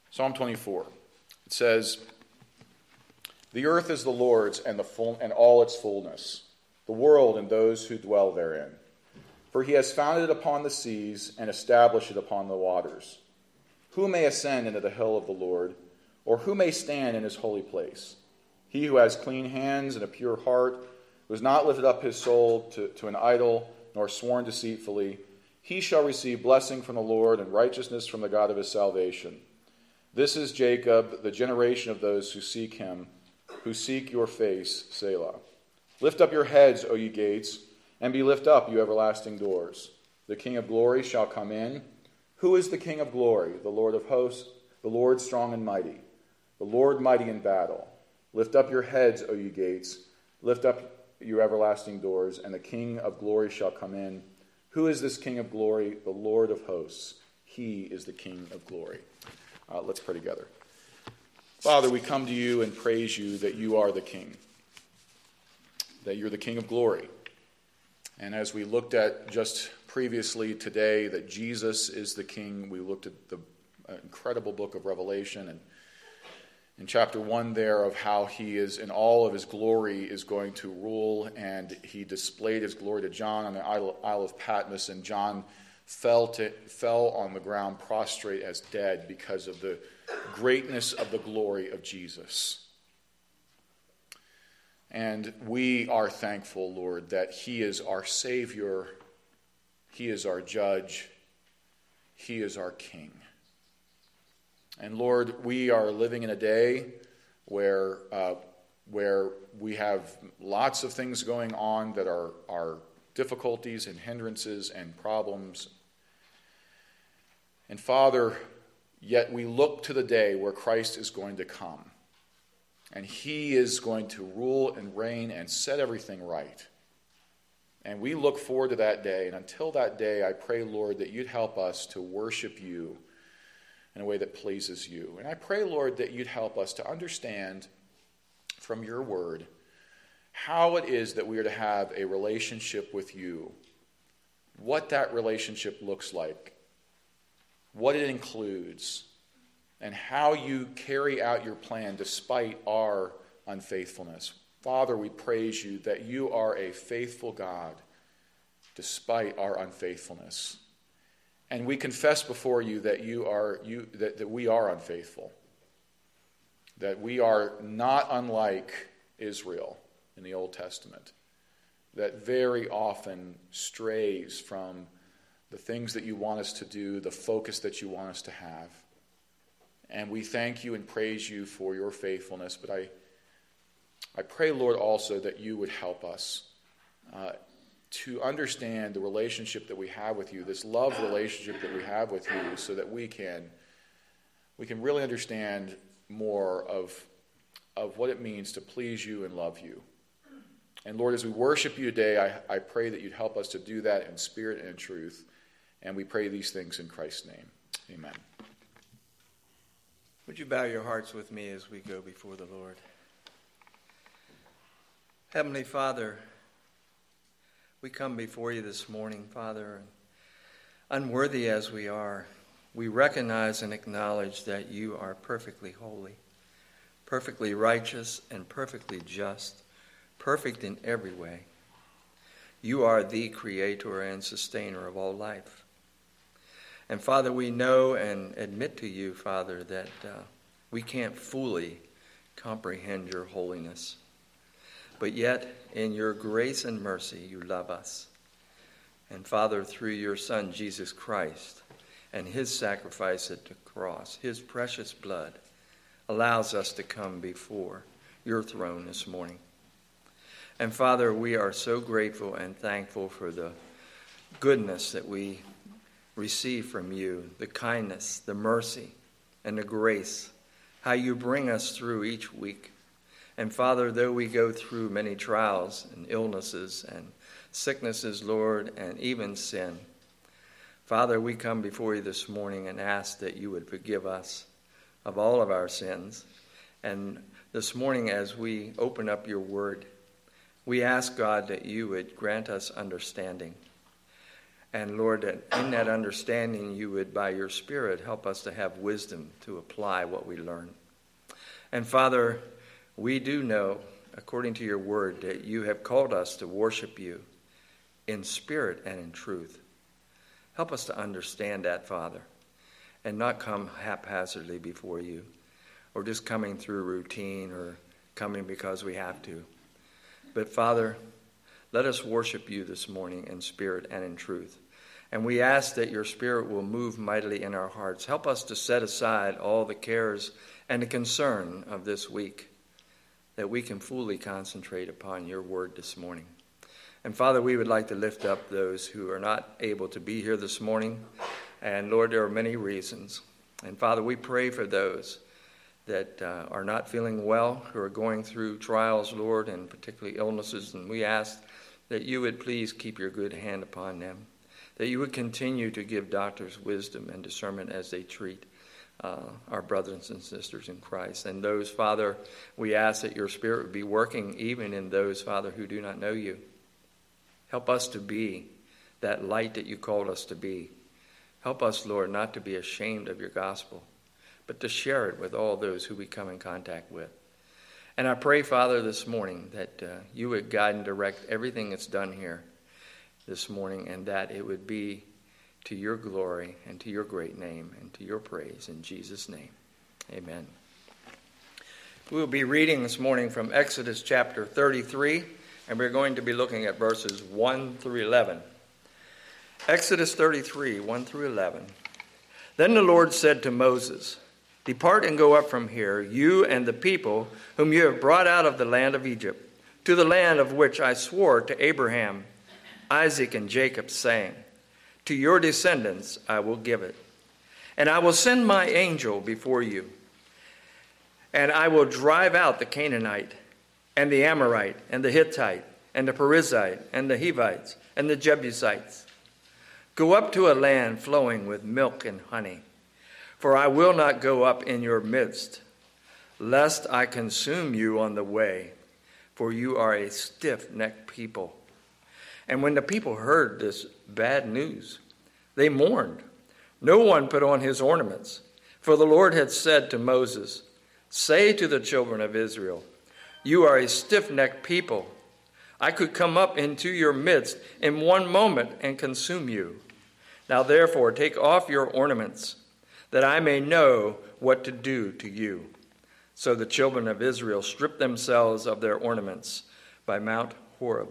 Psalm 24. It says, "The earth is the Lord's and all its fullness, the world and those who dwell therein. For he has founded it upon the seas and established it upon the waters. Who may ascend into the hill of the Lord, or who may stand in his holy place? He who has clean hands and a pure heart, who has not lifted up his soul to an idol, nor sworn deceitfully, he shall receive blessing from the Lord and righteousness from the God of his salvation. This is Jacob, the generation of those who seek him, who seek your face, Selah. Lift up your heads, O ye gates, and be lift up, you everlasting doors. The King of glory shall come in. Who is the King of glory? The Lord of hosts, the Lord strong and mighty, the Lord mighty in battle. Lift up your heads, O ye gates, lift up your everlasting doors, and the King of glory shall come in. Who is this King of glory? The Lord of hosts. He is the King of glory." Let's pray together. Father, we come to you and praise you that you are the King, that you're the King of glory. And as we looked at just previously today, that Jesus is the King, we looked at the incredible book of Revelation, and in chapter 1 there of how he is in all of his glory is going to rule, and he displayed his glory to John on the Isle of Patmos, and John fell on the ground prostrate as dead because of the greatness of the glory of Jesus. And we are thankful, Lord, that he is our Savior, he is our Judge, he is our King. And Lord, we are living in a day where we have lots of things going on that are difficulties and hindrances and problems. And Father, yet we look to the day where Christ is going to come. And he is going to rule and reign and set everything right. And we look forward to that day. And until that day, I pray, Lord, that you'd help us to worship you in a way that pleases you. And I pray, Lord, that you'd help us to understand from your word how it is that we are to have a relationship with you, what that relationship looks like, what it includes, and how you carry out your plan despite our unfaithfulness. Father, we praise you that you are a faithful God despite our unfaithfulness. And we confess before you that that we are unfaithful, that we are not unlike Israel in the Old Testament, that very often strays from the things that you want us to do, the focus that you want us to have. And we thank you and praise you for your faithfulness, but I pray, Lord, also that you would help us to understand the relationship that we have with you, this love relationship that we have with you, so that we can really understand more of what it means to please you and love you. And Lord, as we worship you today, I pray that you'd help us to do that in spirit and in truth. And we pray these things in Christ's name. Amen. Would you bow your hearts with me as we go before the Lord? Heavenly Father, we come before you this morning, Father, unworthy as we are. We recognize and acknowledge that you are perfectly holy, perfectly righteous, and perfectly just, perfect in every way. You are the creator and sustainer of all life. And Father, we know and admit to you, Father, that we can't fully comprehend your holiness. But yet, in your grace and mercy, you love us. And Father, through your Son, Jesus Christ, and his sacrifice at the cross, his precious blood, allows us to come before your throne this morning. And Father, we are so grateful and thankful for the goodness that we receive from you, the kindness, the mercy, and the grace, how you bring us through each week. And Father, though we go through many trials and illnesses and sicknesses, Lord, and even sin, Father, we come before you this morning and ask that you would forgive us of all of our sins. And this morning, as we open up your word, we ask, God, that you would grant us understanding. And Lord, that in that understanding, you would, by your Spirit, help us to have wisdom to apply what we learn. And Father, we do know, according to your word, that you have called us to worship you in spirit and in truth. Help us to understand that, Father, and not come haphazardly before you, or just coming through routine or coming because we have to. But Father, let us worship you this morning in spirit and in truth. And we ask that your Spirit will move mightily in our hearts. Help us to set aside all the cares and the concern of this week, that we can fully concentrate upon your word this morning. And Father, we would like to lift up those who are not able to be here this morning. And Lord, there are many reasons. And Father, we pray for those that are not feeling well, who are going through trials, Lord, and particularly illnesses. And we ask that you would please keep your good hand upon them, that you would continue to give doctors wisdom and discernment as they treat our brothers and sisters in Christ. And those, Father, we ask that your Spirit would be working even in those, Father, who do not know you. Help us to be that light that you called us to be. Help us, Lord, not to be ashamed of your gospel, but to share it with all those who we come in contact with. And I pray, Father, this morning that you would guide and direct everything that's done here this morning, and that it would be to your glory and to your great name and to your praise. In Jesus' name, amen. We'll be reading this morning from Exodus chapter 33, and we're going to be looking at verses 1 through 11. Exodus 33, 1 through 11. Then the Lord said to Moses, "Depart and go up from here, you and the people whom you have brought out of the land of Egypt, to the land of which I swore to Abraham, Isaac, and Jacob, saying, to your descendants I will give it. And I will send my angel before you, and I will drive out the Canaanite, and the Amorite, and the Hittite, and the Perizzite, and the Hivites, and the Jebusites. Go up to a land flowing with milk and honey, for I will not go up in your midst, lest I consume you on the way, for you are a stiff-necked people." And when the people heard this bad news, they mourned. No one put on his ornaments, for the Lord had said to Moses, "Say to the children of Israel, you are a stiff-necked people. I could come up into your midst in one moment and consume you. Now therefore take off your ornaments, that I may know what to do to you." So the children of Israel stripped themselves of their ornaments by Mount Horeb.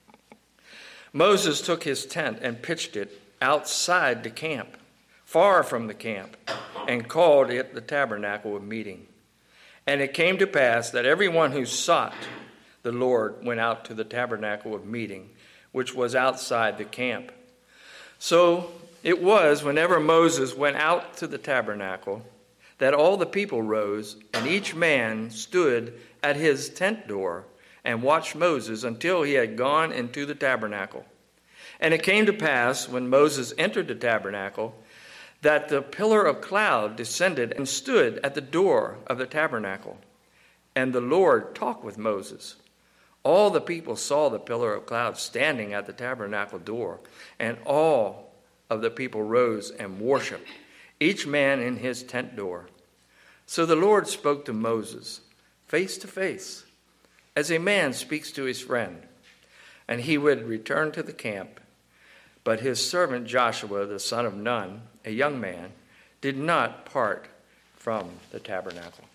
Moses took his tent and pitched it outside the camp, far from the camp, and called it the tabernacle of meeting. And it came to pass that everyone who sought the Lord went out to the tabernacle of meeting, which was outside the camp. So it was, whenever Moses went out to the tabernacle, that all the people rose, and each man stood at his tent door and watched Moses until he had gone into the tabernacle. And it came to pass, when Moses entered the tabernacle, that the pillar of cloud descended and stood at the door of the tabernacle. And the Lord talked with Moses. All the people saw the pillar of cloud standing at the tabernacle door, and all of the people rose and worshiped, each man in his tent door. So the Lord spoke to Moses face to face, as a man speaks to his friend, and he would return to the camp. But his servant Joshua, the son of Nun, a young man, did not part from the tabernacle.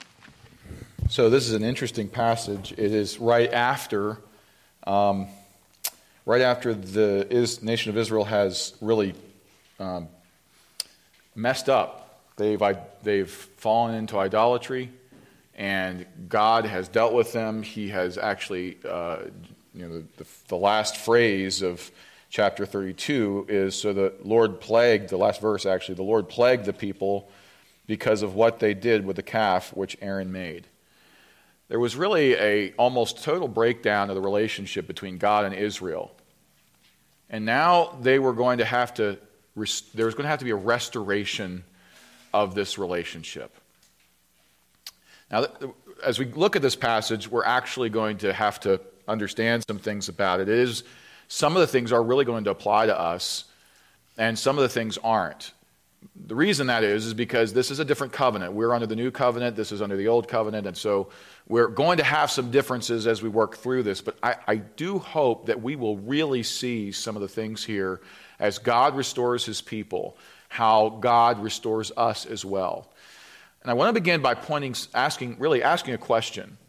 So this is an interesting passage. It is right after the nation of Israel has really messed up. They've fallen into idolatry, and God has dealt with them. He has actually, the last phrase of chapter 32 is, so the Lord plagued, the last verse actually, the Lord plagued the people because of what they did with the calf which Aaron made. There was really a almost total breakdown of the relationship between God and Israel. And now there was going to have to be a restoration of this relationship. Now, as we look at this passage, we're actually going to have to understand some things about it. It is some of the things are really going to apply to us, and some of the things aren't. The reason that is because this is a different covenant. We're under the new covenant. This is under the old covenant. And so we're going to have some differences as we work through this. But I do hope that we will really see some of the things here as God restores his people, how God restores us as well. And I want to begin by asking a question.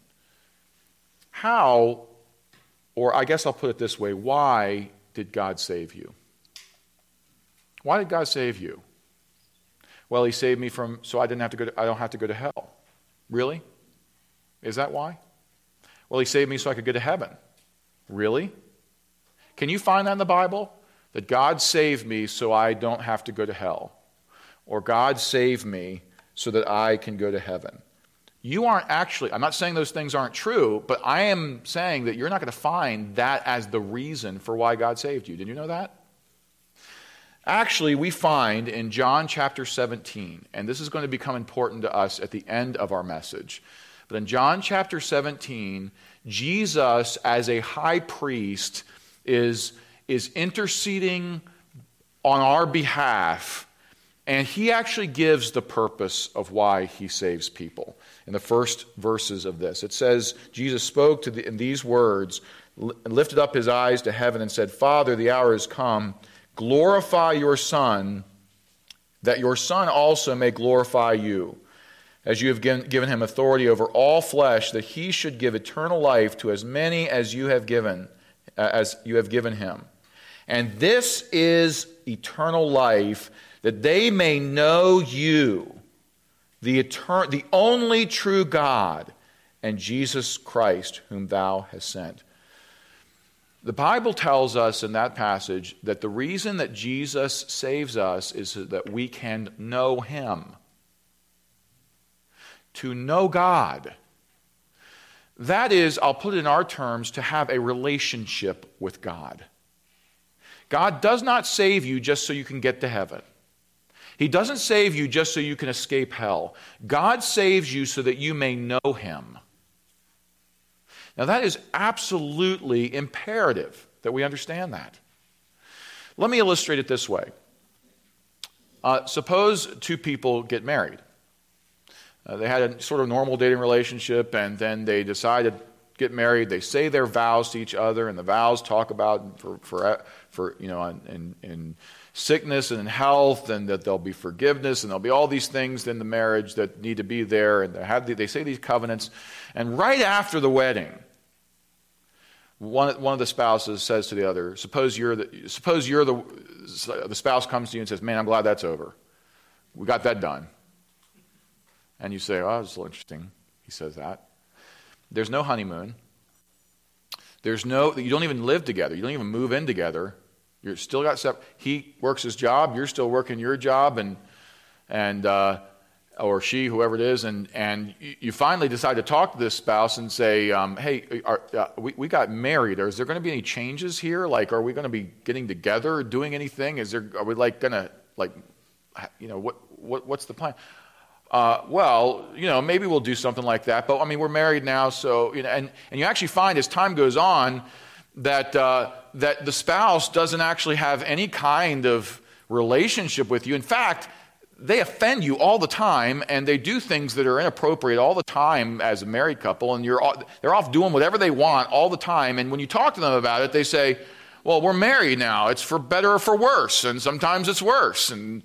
How, or I guess I'll put it this way, why did God save you? Why did God save you? Well, he saved me so I don't have to go to hell. Really? Is that why? Well, he saved me so I could go to heaven. Really? Can you find that in the Bible? That God saved me so I don't have to go to hell. Or God saved me so that I can go to heaven. You aren't actually, I'm not saying those things aren't true, but I am saying that you're not going to find that as the reason for why God saved you. Did you know that? Actually, we find in John chapter 17, and this is going to become important to us at the end of our message, but in John chapter 17, Jesus as a high priest is interceding on our behalf, and he actually gives the purpose of why he saves people. In the first verses of this, it says, Jesus spoke in these words, lifted up his eyes to heaven and said, Father, the hour has come. Glorify your Son, that your Son also may glorify you, as you have given him authority over all flesh, that he should give eternal life to as many as you have given him. And this is eternal life, that they may know you, the only true God, and Jesus Christ, whom thou hast sent. The Bible tells us in that passage that the reason that Jesus saves us is so that we can know him. To know God. That is, I'll put it in our terms, to have a relationship with God. God does not save you just so you can get to heaven. He doesn't save you just so you can escape hell. God saves you so that you may know him. Now that is absolutely imperative that we understand that. Let me illustrate it this way. Suppose two people get married. They had a sort of normal dating relationship, and then they decide to get married. They say their vows to each other, and the vows talk about for in sickness and in health, and that there'll be forgiveness, and there'll be all these things in the marriage that need to be there, and they say these covenants. And right after the wedding, one of the spouses says to the other, suppose the spouse comes to you and says, man, I'm glad that's over. We got that done. And you say, oh, that's a little interesting. He says that. There's no honeymoon. You don't even live together. You don't even move in together. You're still got separate. He works his job. You're still working your job, and or she, whoever it is, and you finally decide to talk to this spouse and say, hey, we got married. Is there going to be any changes here? Like, are we going to be getting together or doing anything? Are we going to, what's the plan? Well, maybe we'll do something like that. But, we're married now, so, and you actually find as time goes on that the spouse doesn't actually have any kind of relationship with you. In fact, they offend you all the time, and they do things that are inappropriate all the time as a married couple, and they're off doing whatever they want all the time. And when you talk to them about it, they say, well, we're married now. It's for better or for worse, and sometimes it's worse. And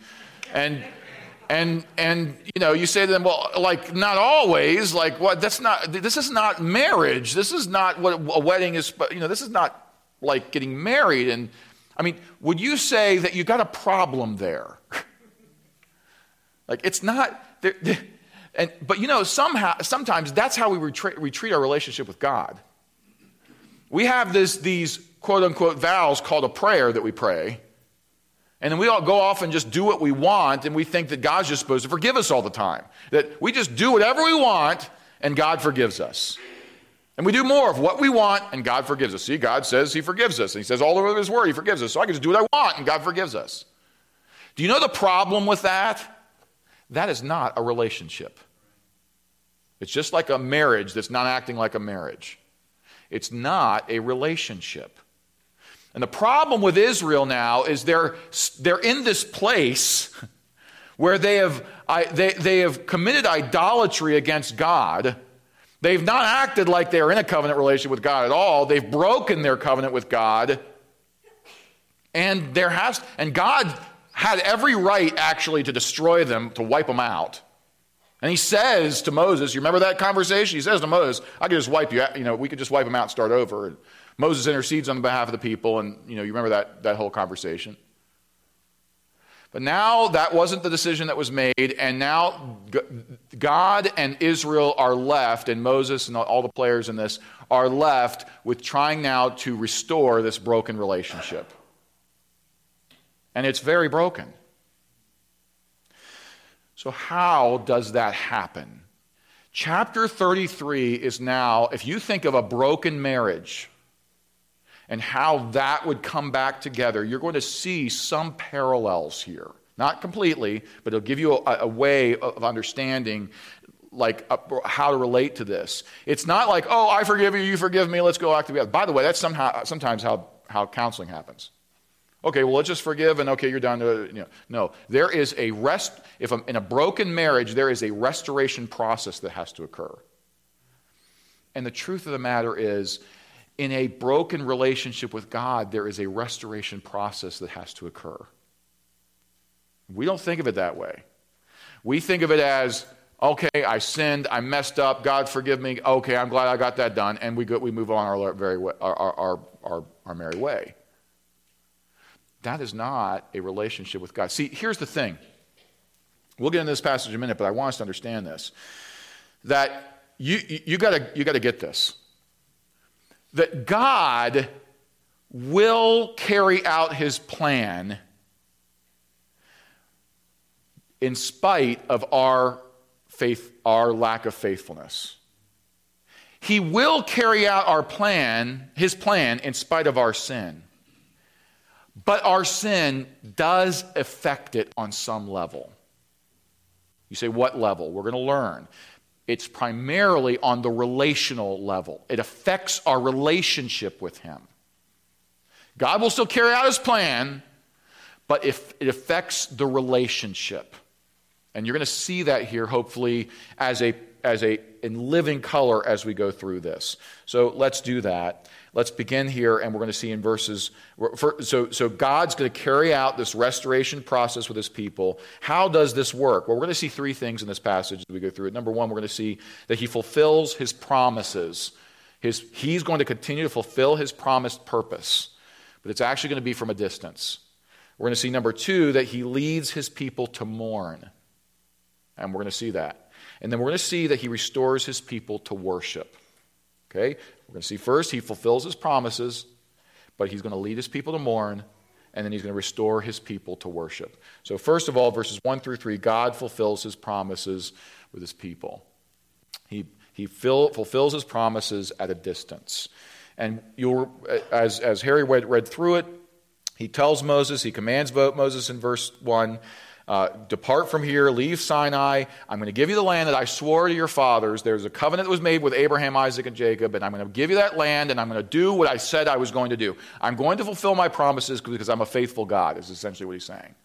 you say to them, well, like, not always. Like, what? This is not marriage. This is not what a wedding is. This is not like getting married. And would you say that you got a problem there? Like, it's not, but sometimes that's how we treat our relationship with God. We have these quote unquote vows called a prayer that we pray, and then we all go off and just do what we want, and we think that God's just supposed to forgive us all the time. That we just do whatever we want, and God forgives us. And we do more of what we want, and God forgives us. See, God says he forgives us, and he says all over his word he forgives us, so I can just do what I want, and God forgives us. Do you know the problem with that? That is not a relationship. It's just like a marriage that's not acting like a marriage. It's not a relationship. And the problem with Israel now is they're in this place where they have committed idolatry against God. They've not acted like they're in a covenant relationship with God at all. They've broken their covenant with God. And God had every right actually to destroy them, to wipe them out. And he says to Moses, you remember that conversation? He says to Moses, I could just wipe you out, we could just wipe them out and start over. And Moses intercedes on behalf of the people, and you remember that whole conversation. But now that wasn't the decision that was made, and now God and Israel are left, and Moses and all the players in this are left with trying now to restore this broken relationship. And it's very broken. So how does that happen? Chapter 33 is now, if you think of a broken marriage and how that would come back together, you're going to see some parallels here. Not completely, but it'll give you a way of understanding how to relate to this. It's not like, oh, I forgive you, you forgive me, let's go back together. By the way, that's sometimes how counseling happens. Okay, well, let's just forgive, and okay, you're done. No, there is in a broken marriage, there is a restoration process that has to occur. And the truth of the matter is, in a broken relationship with God, there is a restoration process that has to occur. We don't think of it that way. We think of it as, okay, I sinned, I messed up, God forgive me, okay, I'm glad I got that done, and we move on our merry way. That is not a relationship with God. See, here's the thing. We'll get into this passage in a minute, but I want us to understand this. That you got to get this. That God will carry out his plan in spite of our lack of faithfulness. He will carry out his plan in spite of our sin. But our sin does affect it on some level. You say, what level? We're going to learn. It's primarily on the relational level. It affects our relationship with him. God will still carry out his plan, but it affects the relationship. And you're going to see that here, hopefully, in living color as we go through this. So let's do that. Let's begin here, and we're going to see in verses. So God's going to carry out this restoration process with his people. How does this work? Well, we're going to see three things in this passage as we go through it. Number one, we're going to see that he fulfills his promises. He's going to continue to fulfill his promised purpose, but it's actually going to be from a distance. We're going to see, number two, that he leads his people to mourn, and we're going to see that. And then we're going to see that he restores his people to worship. Okay? We're going to see first he fulfills his promises, but he's going to lead his people to mourn, and then he's going to restore his people to worship. So first of all, verses 1 through 3, God fulfills his promises with his people. He fulfills his promises at a distance. And as Harry read through it, he tells Moses, he commands Moses in verse 1, depart from here, leave Sinai. I'm going to give you the land that I swore to your fathers. There's a covenant that was made with Abraham, Isaac, and Jacob, and I'm going to give you that land, and I'm going to do what I said I was going to do. I'm going to fulfill my promises because I'm a faithful God, is essentially what he's saying.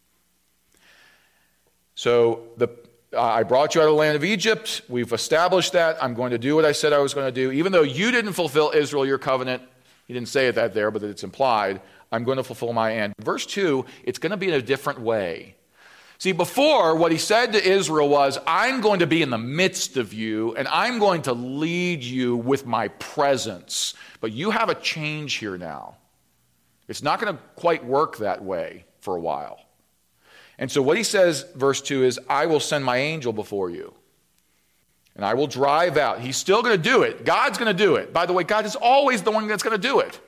So I brought you out of the land of Egypt. We've established that. I'm going to do what I said I was going to do. Even though you didn't fulfill Israel, your covenant, he didn't say that there, but it's implied, I'm going to fulfill my end. Verse 2, it's going to be in a different way. See, before, what he said to Israel was, I'm going to be in the midst of you, and I'm going to lead you with my presence. But you have a change here now. It's not going to quite work that way for a while. And so what he says, verse 2, is, I will send my angel before you, and I will drive out. He's still going to do it. God's going to do it. By the way, God is always the one that's going to do it.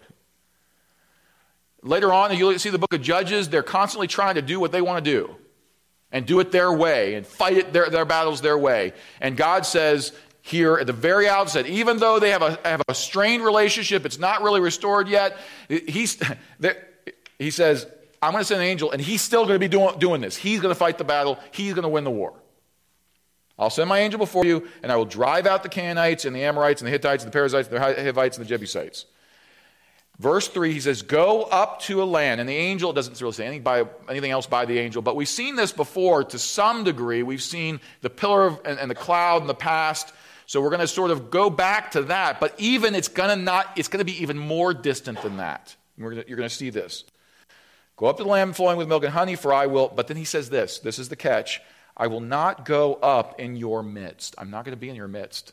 Later on, you'll see the book of Judges, they're constantly trying to do what they want to do. And do it their way, and fight it their battles their way. And God says here at the very outset, even though they have a strained relationship, it's not really restored yet, he says, I'm going to send an angel, and he's still going to be doing this. He's going to fight the battle. He's going to win the war. I'll send my angel before you, and I will drive out the Canaanites, and the Amorites, and the Hittites, and the Perizzites, and the Hivites, and the Jebusites. Verse 3, he says, go up to a land. And the angel, it doesn't really say anything else by the angel, but we've seen this before to some degree. We've seen the pillar and the cloud in the past. So we're going to sort of go back to that. But even it's going to be even more distant than that. You're going to see this. Go up to the land flowing with milk and honey, for I will. But then he says this is the catch. I will not go up in your midst. I'm not going to be in your midst.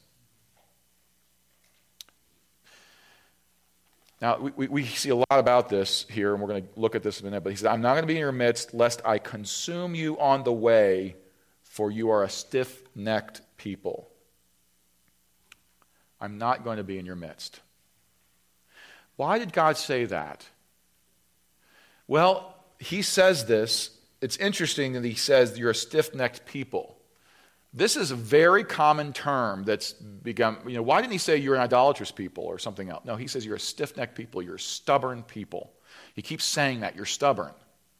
Now, we see a lot about this here, and we're going to look at this in a minute. But he said, I'm not going to be in your midst, lest I consume you on the way, for you are a stiff-necked people. I'm not going to be in your midst. Why did God say that? Well, he says this. It's interesting that he says you're a stiff-necked people. This is a very common term that's become, why didn't he say you're an idolatrous people or something else? No, he says you're a stiff-necked people, you're stubborn people. He keeps saying that, you're stubborn.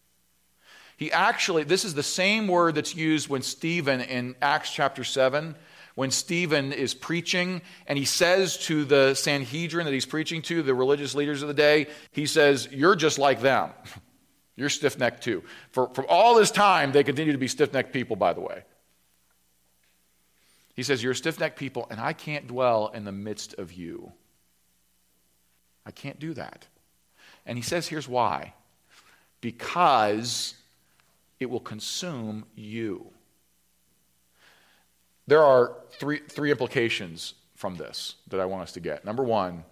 This is the same word that's used when Stephen in Acts chapter 7, when Stephen is preaching, and he says to the Sanhedrin that he's preaching to, the religious leaders of the day, he says, you're just like them. You're stiff-necked too. For all this time, they continue to be stiff-necked people, by the way. He says, you're a stiff-necked people, and I can't dwell in the midst of you. I can't do that. And he says, here's why. Because it will consume you. There are three implications from this that I want us to get. Number one,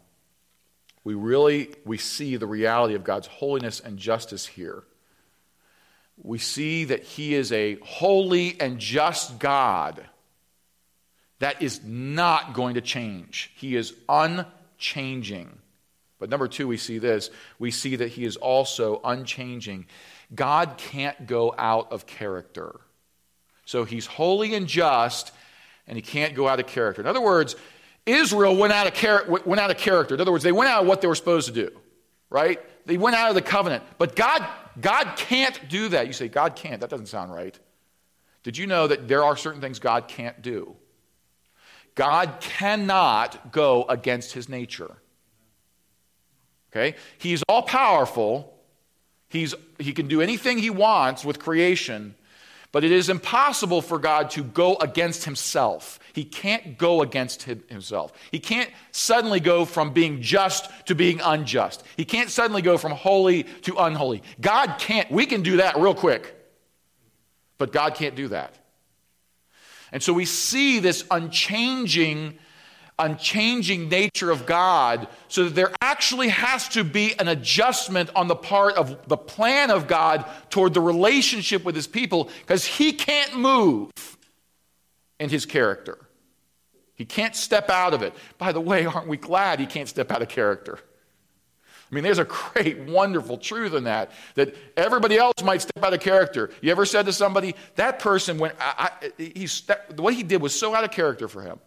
we see the reality of God's holiness and justice here. We see that he is a holy and just God. That is not going to change. He is unchanging. But number two, we see this. We see that he is also unchanging. God can't go out of character. So he's holy and just, and he can't go out of character. In other words, Israel went out of character. In other words, they went out of what they were supposed to do, right? They went out of the covenant. But God can't do that. You say, God can't. That doesn't sound right. Did you know that there are certain things God can't do? God cannot go against his nature. Okay? He's all-powerful. He can do anything he wants with creation, but it is impossible for God to go against himself. He can't go against himself. He can't suddenly go from being just to being unjust. He can't suddenly go from holy to unholy. God can't. We can do that real quick, but God can't do that. And so we see this unchanging nature of God, so that there actually has to be an adjustment on the part of the plan of God toward the relationship with his people, because he can't move in his character. He can't step out of it. By the way, aren't we glad he can't step out of character? I mean, there's a great, wonderful truth in that everybody else might step out of character. You ever said to somebody, that person, what he did was so out of character for him?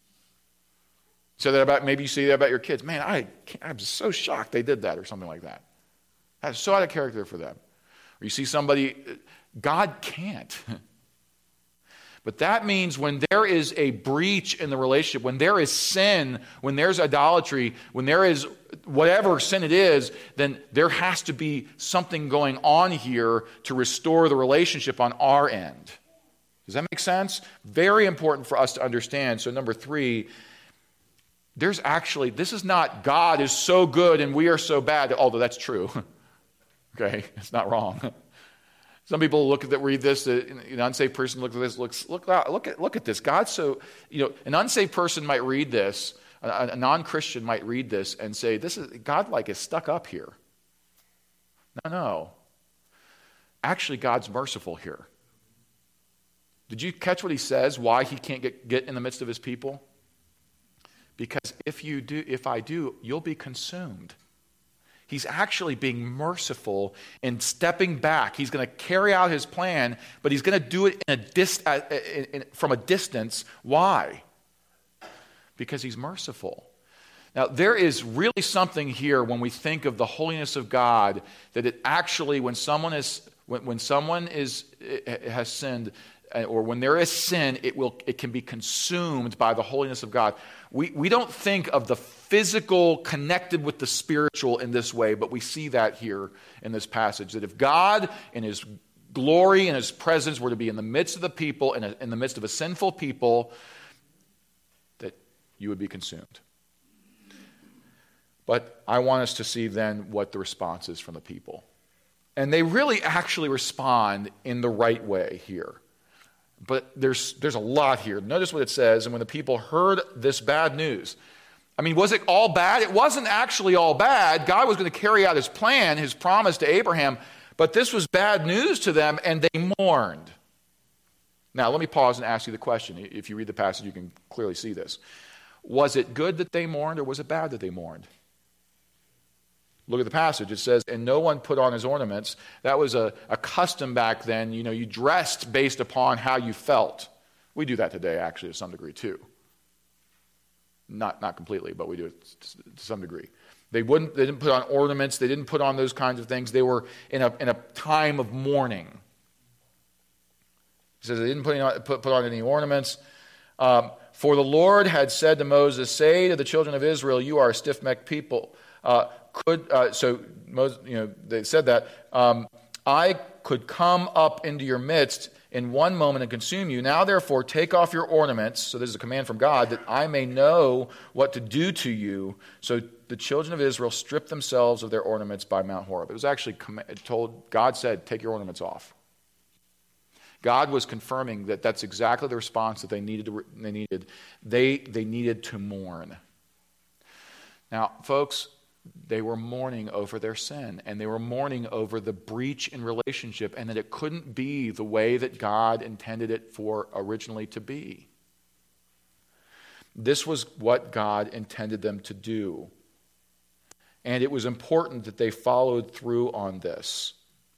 Maybe you say that about your kids. Man, I'm so shocked they did that, or something like that. That's so out of character for them. Or you see somebody, God can't. But that means when there is a breach in the relationship, when there is sin, when there's idolatry, when there is whatever sin it is, then there has to be something going on here to restore the relationship on our end. Does that make sense? Very important for us to understand. So number three, this is not God is so good and we are so bad, although that's true. Okay, it's not wrong. Some people read this, an unsaved person looks at this, look at this. God's so, an unsaved person might read this, a non-Christian might read this and say, God is stuck up here. No. Actually, God's merciful here. Did you catch what he says, why he can't get in the midst of his people? Because if I do, you'll be consumed. He's actually being merciful and stepping back. He's going to carry out his plan, but he's going to do it from a distance. Why? Because he's merciful. Now, there is really something here when we think of the holiness of God, that it actually, when someone has sinned, or when there is sin, it can be consumed by the holiness of God. We don't think of the physical connected with the spiritual in this way, but we see that here in this passage, that if God in his glory and his presence were to be in the midst of the people, in the midst of a sinful people, that you would be consumed. But I want us to see then what the response is from the people. And they really actually respond in the right way here. But there's a lot here. Notice what it says, and when the people heard this bad news, I mean, was it all bad? It wasn't actually all bad. God was going to carry out his plan, his promise to Abraham, but this was bad news to them, and they mourned. Now, let me pause and ask you the question. If you read the passage, you can clearly see this. Was it good that they mourned, or was it bad that they mourned? Look at the passage. It says, and no one put on his ornaments. That was a custom back then. You know, you dressed based upon how you felt. We do that today, actually, to some degree, too. Not completely, but we do it to some degree. They didn't put on ornaments. They didn't put on those kinds of things. They were in a time of mourning. It says they didn't put on any ornaments. For the Lord had said to Moses, say to the children of Israel, you are a stiff-necked people. So Moses, they said that, I could come up into your midst in one moment and consume you. Now, therefore, take off your ornaments. So this is a command from God, that I may know what to do to you. So the children of Israel stripped themselves of their ornaments by Mount Horeb. It was actually told, God said, take your ornaments off. God was confirming that that's exactly the response that they needed. They needed to mourn. Now, folks, they were mourning over their sin, and they were mourning over the breach in relationship, and that it couldn't be the way that God intended it for originally to be. This was what God intended them to do. And it was important that they followed through on this.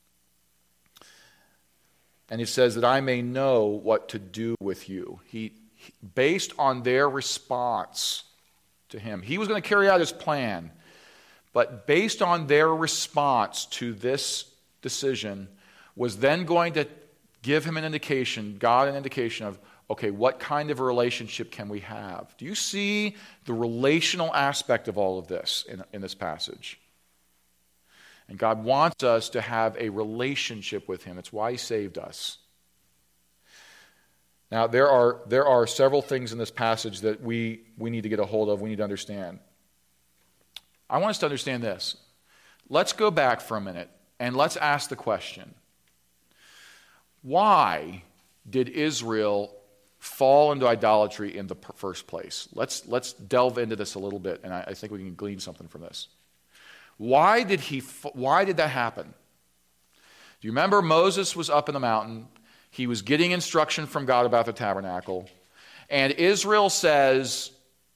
And he says that I may know what to do with you. Based on their response to him, he was going to carry out his plan. But based on their response to this decision, was then going to give him an indication, God an indication of, okay, what kind of a relationship can we have? Do you see the relational aspect of all of this in this passage? And God wants us to have a relationship with him. It's why he saved us. Now, there are several things in this passage that we need to get a hold of, we need to understand. I want us to understand this. Let's go back for a minute and let's ask the question. Why did Israel fall into idolatry in the first place? Let's delve into this a little bit, and I think we can glean something from this. Why did that happen? Do you remember Moses was up in the mountain? He was getting instruction from God about the tabernacle. And Israel says,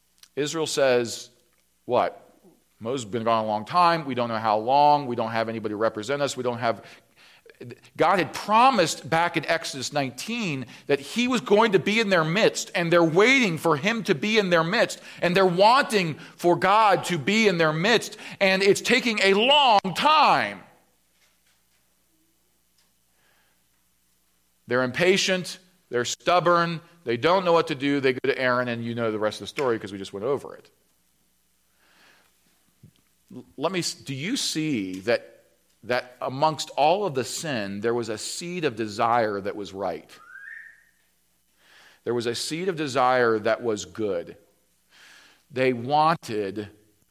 what? Moses has been gone a long time. We don't know how long. We don't have anybody to represent us. God had promised back in Exodus 19 that he was going to be in their midst, and they're waiting for him to be in their midst, and they're wanting for God to be in their midst, and it's taking a long time. They're impatient, they're stubborn, they don't know what to do. They go to Aaron, and you know the rest of the story because we just went over it. Do you see that amongst all of the sin, there was a seed of desire that was right? There was a seed of desire that was good. They wanted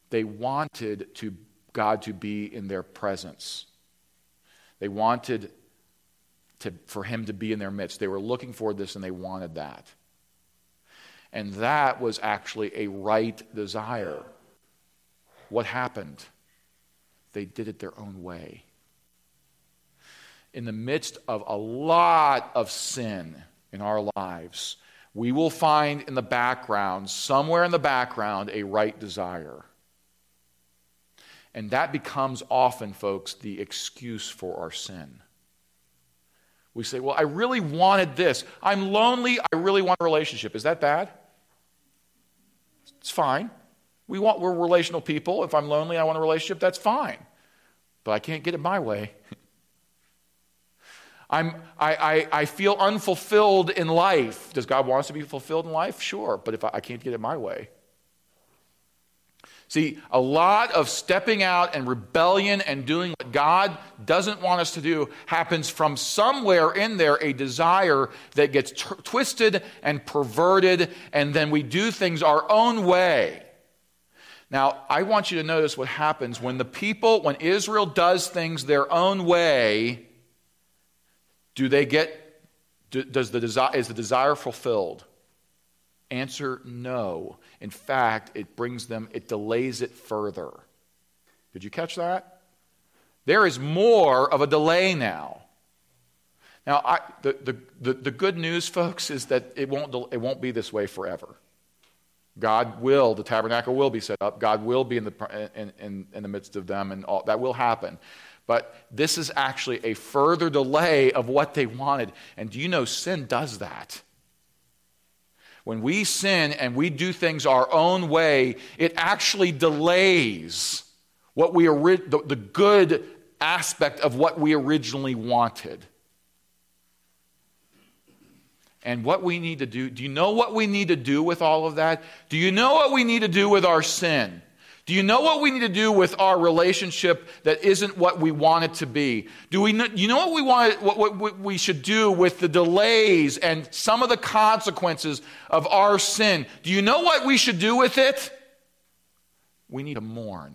God to be in their presence. They wanted for him to be in their midst. They were looking for this, and they wanted that. And that was actually a right desire. What happened? They did it their own way. In the midst of a lot of sin in our lives, we will find in the background, somewhere in the background, a right desire. And that becomes often, folks, the excuse for our sin. We say, well, I really wanted this. I'm lonely. I really want a relationship. Is that bad? It's fine. We're relational people. If I'm lonely, I want a relationship, that's fine. But I can't get it my way. I feel unfulfilled in life. Does God want us to be fulfilled in life? Sure, but if I can't get it my way. See, a lot of stepping out and rebellion and doing what God doesn't want us to do happens from somewhere in there, a desire that gets twisted and perverted, and then we do things our own way. Now, I want you to notice what happens when Israel does things their own way. Is the desire fulfilled? Answer, no. In fact, it delays it further. Did you catch that? There is more of a delay now. Now, the good news, folks, is that it won't be this way forever. The tabernacle will be set up. God will be in the midst of them, and all that will happen. But this is actually a further delay of what they wanted. And do you know sin does that? When we sin and we do things our own way, it actually delays the good aspect of what we originally wanted. And what we need to do you know what we need to do with all of that? Do you know what we need to do with our sin? Do you know what we need to do with our relationship that isn't what we want it to be? You know what we should do with the delays and some of the consequences of our sin? Do you know what we should do with it? We need to mourn.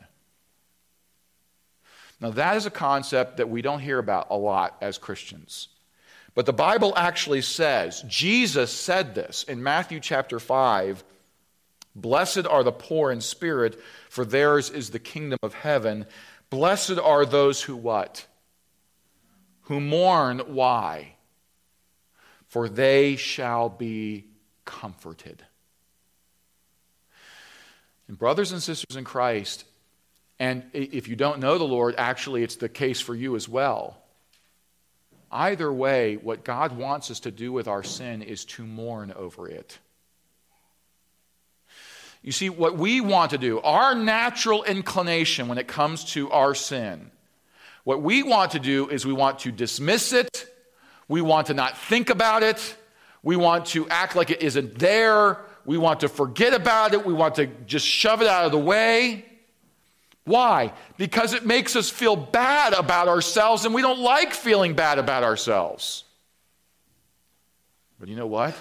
Now that is a concept that we don't hear about a lot as Christians. But the Bible actually says, Jesus said this in Matthew chapter 5, "Blessed are the poor in spirit, for theirs is the kingdom of heaven. Blessed are those who what? Who mourn. Why? For they shall be comforted." And brothers and sisters in Christ, and if you don't know the Lord, actually it's the case for you as well. Either way, what God wants us to do with our sin is to mourn over it. You see, what we want to do, our natural inclination when it comes to our sin, what we want to do is we want to dismiss it, we want to not think about it, we want to act like it isn't there, we want to forget about it, we want to just shove it out of the way. Why? Because it makes us feel bad about ourselves, and we don't like feeling bad about ourselves. But you know what?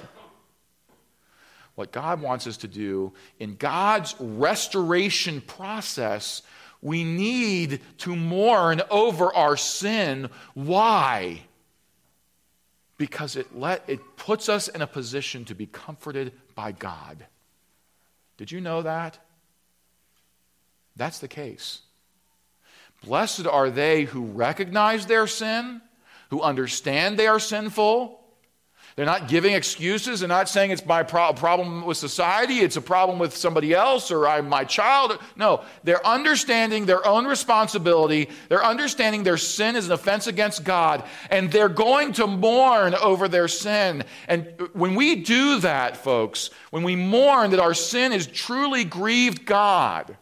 What God wants us to do, in God's restoration process, we need to mourn over our sin. Why? Because it puts us in a position to be comforted by God. Did you know that? That's the case. Blessed are they who recognize their sin, who understand they are sinful. They're not giving excuses. They're not saying it's my problem with society, it's a problem with somebody else, or I'm my child. No, they're understanding their own responsibility. They're understanding their sin is an offense against God, and they're going to mourn over their sin. And when we do that, folks, when we mourn that our sin has truly grieved God,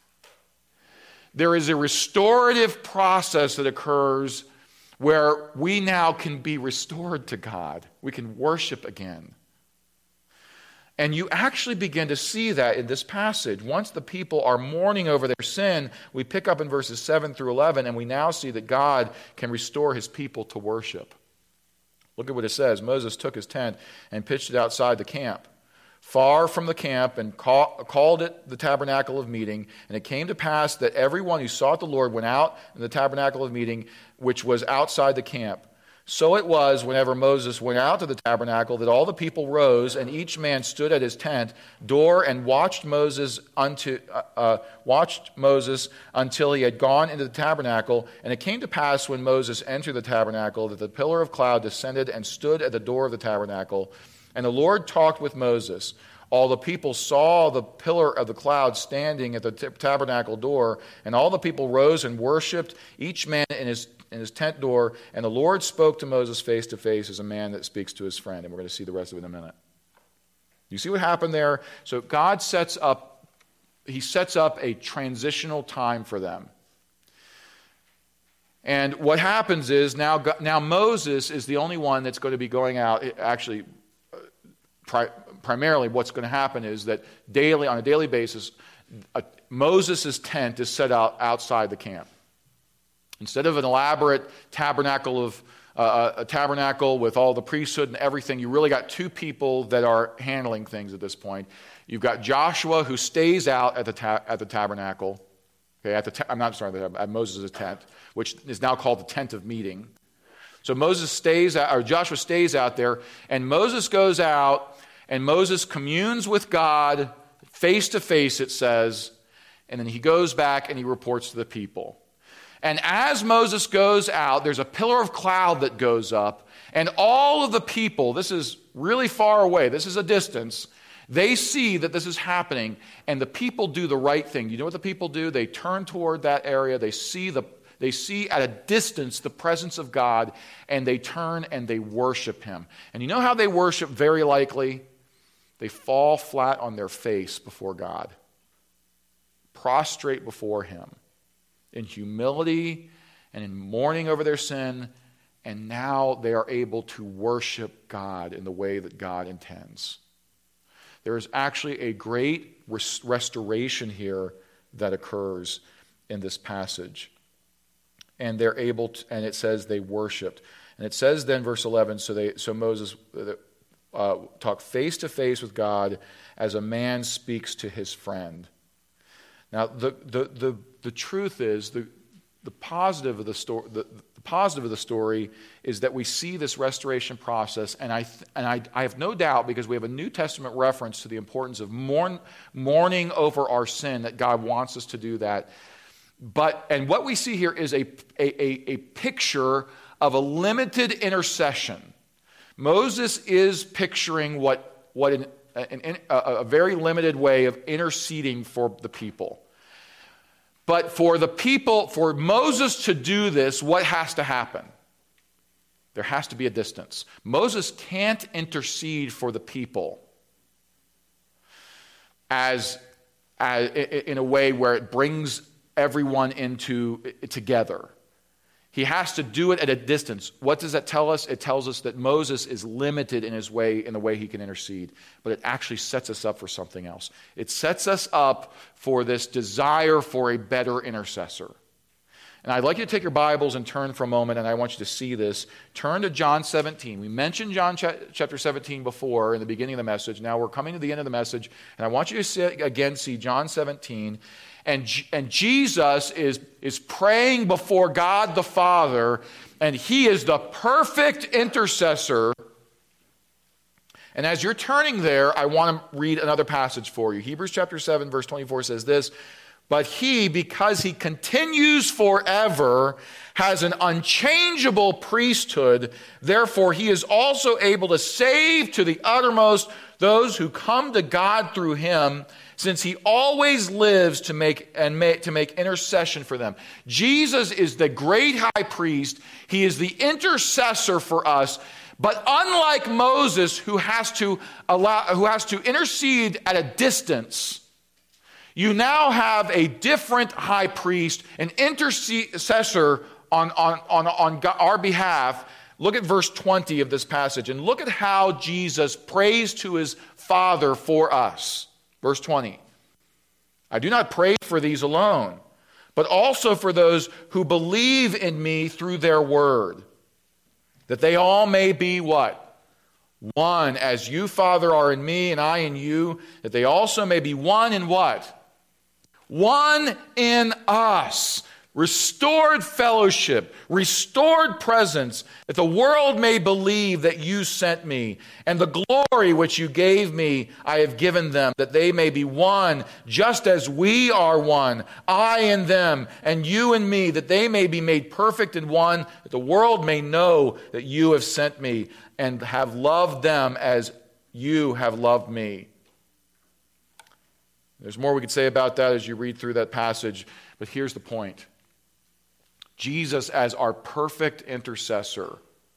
there is a restorative process that occurs where we now can be restored to God. We can worship again. And you actually begin to see that in this passage. Once the people are mourning over their sin, we pick up in verses 7 through 11, and we now see that God can restore his people to worship. Look at what it says. Moses took his tent and pitched it outside the camp, far from the camp, and called it the tabernacle of meeting. And it came to pass that everyone who sought the Lord went out in the tabernacle of meeting, which was outside the camp. So it was, whenever Moses went out to the tabernacle, that all the people rose, and each man stood at his tent door and watched Moses until he had gone into the tabernacle. And it came to pass, when Moses entered the tabernacle, that the pillar of cloud descended and stood at the door of the tabernacle. And the Lord talked with Moses. All the people saw the pillar of the cloud standing at the tabernacle door, and all the people rose and worshipped, each man in his tent door. And the Lord spoke to Moses face to face, as a man that speaks to his friend. And we're going to see the rest of it in a minute. You see what happened there? So God sets up a transitional time for them. And what happens is now Moses is the only one that's going to be going out. Actually, primarily what's going to happen is that on a daily basis, Moses' tent is set out outside the camp. Instead of an elaborate tabernacle a tabernacle with all the priesthood and everything, you really got two people that are handling things at this point. You've got Joshua, who stays out at the tabernacle. Okay, at Moses' tent, which is now called the tent of meeting. So Joshua stays out there, and Moses goes out, and Moses communes with God face to face, it says, and then he goes back and he reports to the people. And as Moses goes out, there's a pillar of cloud that goes up, and all of the people, this is really far away, this is a distance, they see that this is happening, and the people do the right thing. You know what the people do? They turn toward that area, they see at a distance the presence of God, and they turn and they worship him. And you know how they worship very likely? They fall flat on their face before God, prostrate before him, in humility and in mourning over their sin, and now they are able to worship God in the way that God intends. There is actually a great restoration here that occurs in this passage. And they're able to, and it says they worshiped. And it says then, verse 11, so Moses talked face to face with God as a man speaks to his friend. Now, the truth is, the positive of the story, the positive of the story is that we see this restoration process, and I have no doubt, because we have a New Testament reference to the importance of mourning over our sin, that God wants us to do that. And what we see here is a picture of a limited intercession. Moses is picturing a very limited way of interceding for the people. But for Moses to do this, what has to happen? There has to be a distance. Moses can't intercede for the people in a way where it brings everyone together. He has to do it at a distance. What does that tell us? It tells us that Moses is limited in the way he can intercede. But it actually sets us up for something else. It sets us up for this desire for a better intercessor. And I'd like you to take your Bibles and turn for a moment, and I want you to see this. Turn to John 17. We mentioned John chapter 17 before in the beginning of the message. Now we're coming to the end of the message, and I want you to see John 17. And Jesus is praying before God the Father, and he is the perfect intercessor. And as you're turning there, I want to read another passage for you. Hebrews chapter 7, verse 24 says this, "But he, because he continues forever, has an unchangeable priesthood. Therefore, he is also able to save to the uttermost those who come to God through him, since he always lives to make intercession for them." Jesus is the great high priest. He is the intercessor for us. But unlike Moses, who has to intercede at a distance, you now have a different high priest, an intercessor on our behalf. Look at verse 20 of this passage, and look at how Jesus prays to his Father for us. Verse 20, "I do not pray for these alone, but also for those who believe in me through their word, that they all may be" what? "One, as you, Father, are in me and I in you, that they also may be one in" what? "One in us." Restored fellowship, restored presence, that the world may believe that you sent me, and the glory which you gave me I have given them, that they may be one, just as we are one, I and them, and you and me, that they may be made perfect in one, that the world may know that you have sent me, and have loved them as you have loved me. There's more we could say about that as you read through that passage, but here's the point. Jesus, as our perfect intercessor,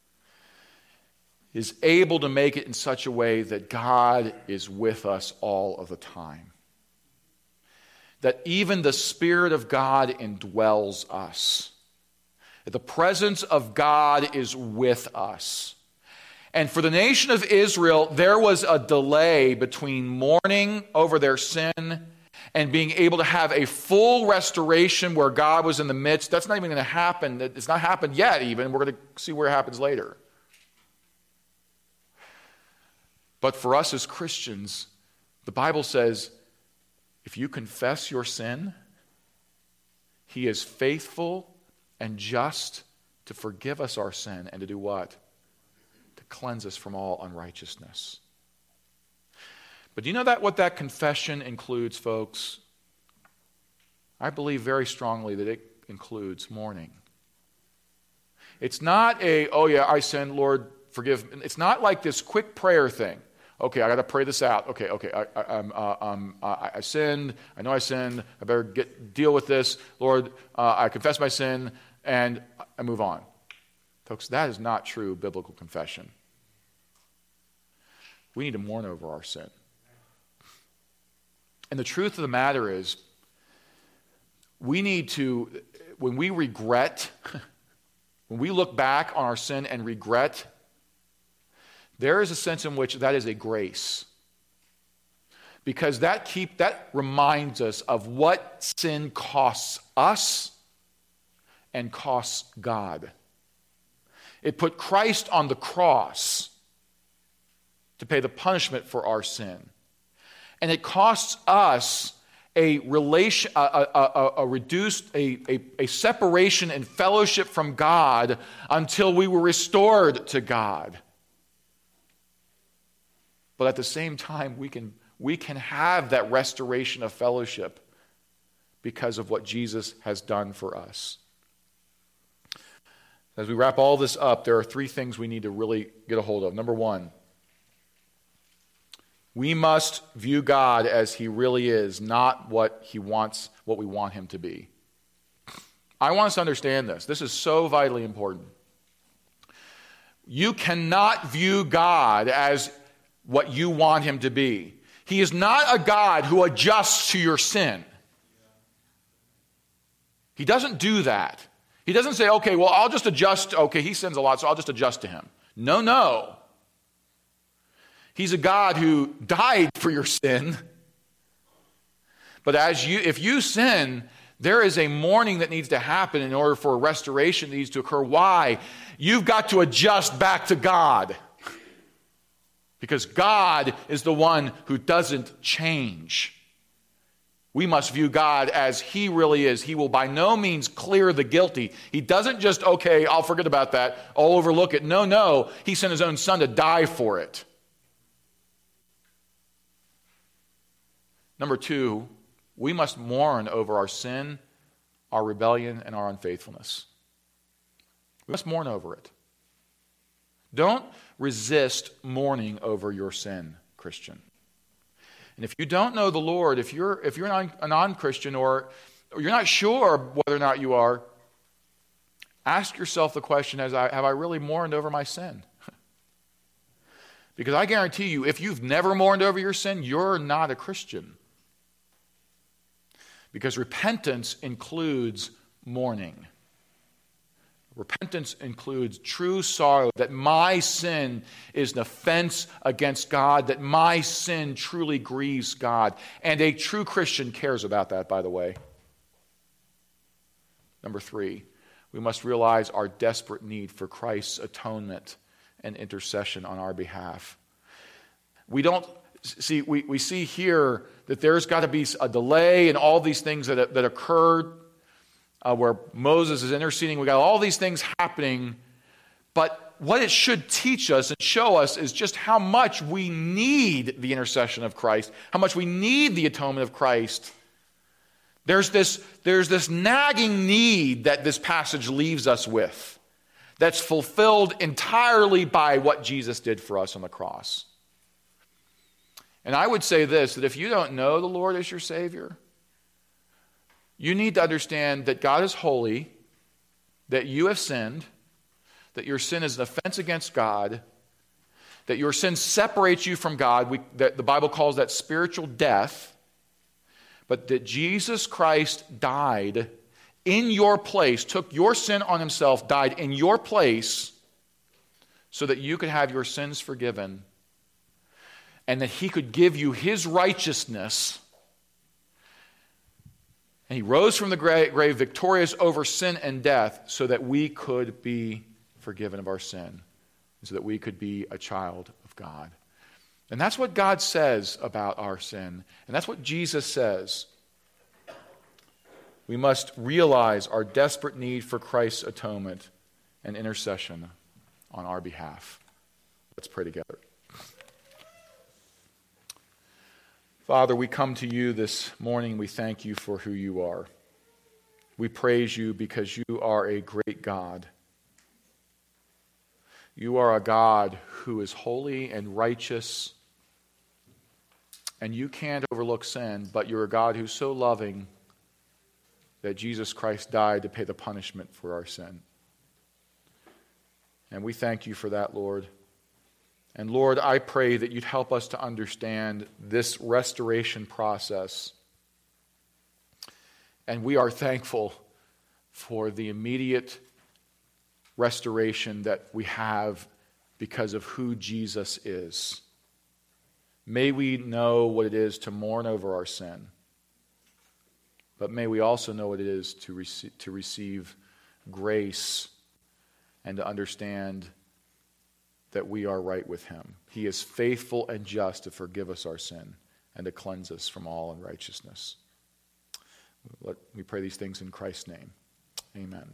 is able to make it in such a way that God is with us all of the time. That even the Spirit of God indwells us. The presence of God is with us. And for the nation of Israel, there was a delay between mourning over their sin and being able to have a full restoration where God was in the midst. That's not even going to happen. It's not happened yet even. We're going to see where it happens later. But for us as Christians, the Bible says, if you confess your sin, He is faithful and just to forgive us our sin and to do what? To cleanse us from all unrighteousness. But do you know that what that confession includes, folks? I believe very strongly that it includes mourning. It's not oh yeah, I sinned, Lord, forgive me. It's not like this quick prayer thing. Okay, I got to pray this out. Okay, I sinned. I know I sinned. I better deal with this. Lord, I confess my sin, and I move on. Folks, that is not true biblical confession. We need to mourn over our sin. And the truth of the matter is, we need to, when we regret, when we look back on our sin and regret, there is a sense in which that is a grace. Because that reminds us of what sin costs us and costs God. It put Christ on the cross to pay the punishment for our sin. And it costs us a separation and fellowship from God until we were restored to God. But at the same time, we can have that restoration of fellowship because of what Jesus has done for us. As we wrap all this up, there are three things we need to really get a hold of. Number one, we must view God as He really is, not what we want Him to be. I want us to understand this. This is so vitally important. You cannot view God as what you want Him to be. He is not a God who adjusts to your sin. He doesn't do that. He doesn't say, okay, well, I'll just adjust. Okay, he sins a lot, so I'll just adjust to him. No. He's a God who died for your sin. But if you sin, there is a mourning that needs to happen in order for a restoration that needs to occur. Why? You've got to adjust back to God. Because God is the one who doesn't change. We must view God as He really is. He will by no means clear the guilty. He doesn't just, okay, I'll forget about that. I'll overlook it. No. He sent His own Son to die for it. Number two, we must mourn over our sin, our rebellion, and our unfaithfulness. We must mourn over it. Don't resist mourning over your sin, Christian. And if you don't know the Lord, if you're a non-Christian or you're not sure whether or not you are, ask yourself the question, have I really mourned over my sin? Because I guarantee you, if you've never mourned over your sin, you're not a Christian. Because repentance includes mourning. Repentance includes true sorrow that my sin is an offense against God, that my sin truly grieves God. And a true Christian cares about that, by the way. Number three, we must realize our desperate need for Christ's atonement and intercession on our behalf. We see here that there's got to be a delay in all these things that occurred. Where Moses is interceding. We got all these things happening. But what it should teach us and show us is just how much we need the intercession of Christ, how much we need the atonement of Christ. There's this nagging need that this passage leaves us with that's fulfilled entirely by what Jesus did for us on the cross. And I would say this, that if you don't know the Lord as your Savior, you need to understand that God is holy, that you have sinned, that your sin is an offense against God, that your sin separates you from God, that the Bible calls that spiritual death, but that Jesus Christ died in your place, took your sin on himself, died in your place so that you could have your sins forgiven and that he could give you his righteousness. And he rose from the grave victorious over sin and death so that we could be forgiven of our sin, so that we could be a child of God. And that's what God says about our sin. And that's what Jesus says. We must realize our desperate need for Christ's atonement and intercession on our behalf. Let's pray together. Father, we come to you this morning. We thank you for who you are. We praise you because you are a great God. You are a God who is holy and righteous, and you can't overlook sin, but you're a God who's so loving that Jesus Christ died to pay the punishment for our sin. And we thank you for that, Lord. And Lord, I pray that you'd help us to understand this restoration process. And we are thankful for the immediate restoration that we have because of who Jesus is. May we know what it is to mourn over our sin, but may we also know what it is to receive grace and to understand that we are right with him. He is faithful and just to forgive us our sin and to cleanse us from all unrighteousness. We pray these things in Christ's name. Amen.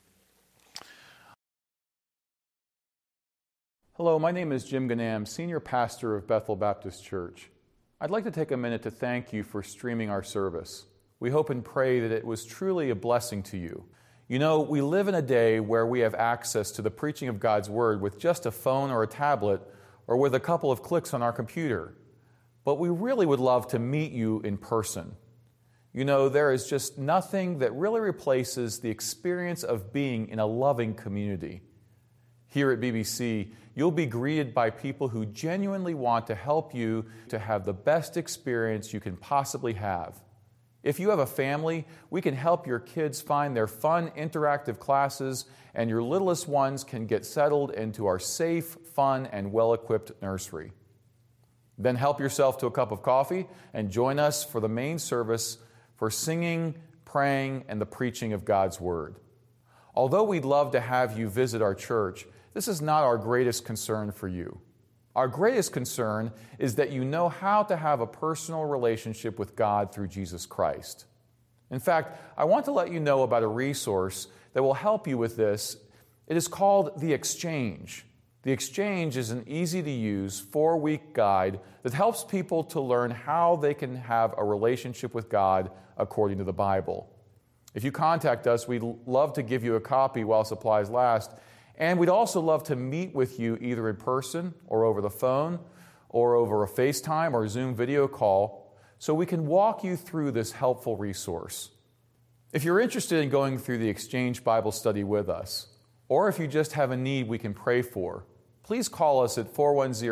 Hello, my name is Jim Ganam, Senior Pastor of Bethel Baptist Church. I'd like to take a minute to thank you for streaming our service. We hope and pray that it was truly a blessing to you. You know, we live in a day where we have access to the preaching of God's Word with just a phone or a tablet or with a couple of clicks on our computer. But we really would love to meet you in person. You know, there is just nothing that really replaces the experience of being in a loving community. Here at BBC, you'll be greeted by people who genuinely want to help you to have the best experience you can possibly have. If you have a family, we can help your kids find their fun, interactive classes, and your littlest ones can get settled into our safe, fun, and well-equipped nursery. Then help yourself to a cup of coffee and join us for the main service for singing, praying, and the preaching of God's Word. Although we'd love to have you visit our church, this is not our greatest concern for you. Our greatest concern is that you know how to have a personal relationship with God through Jesus Christ. In fact, I want to let you know about a resource that will help you with this. It is called The Exchange. The Exchange is an easy-to-use 4-week guide that helps people to learn how they can have a relationship with God according to the Bible. If you contact us, we'd love to give you a copy while supplies last. And we'd also love to meet with you either in person or over the phone or over a FaceTime or Zoom video call so we can walk you through this helpful resource. If you're interested in going through the Exchange Bible study with us, or if you just have a need we can pray for, please call us at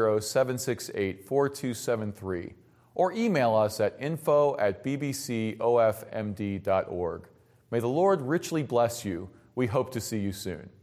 410-768-4273 or email us at info@bbcofmd.org. May the Lord richly bless you. We hope to see you soon.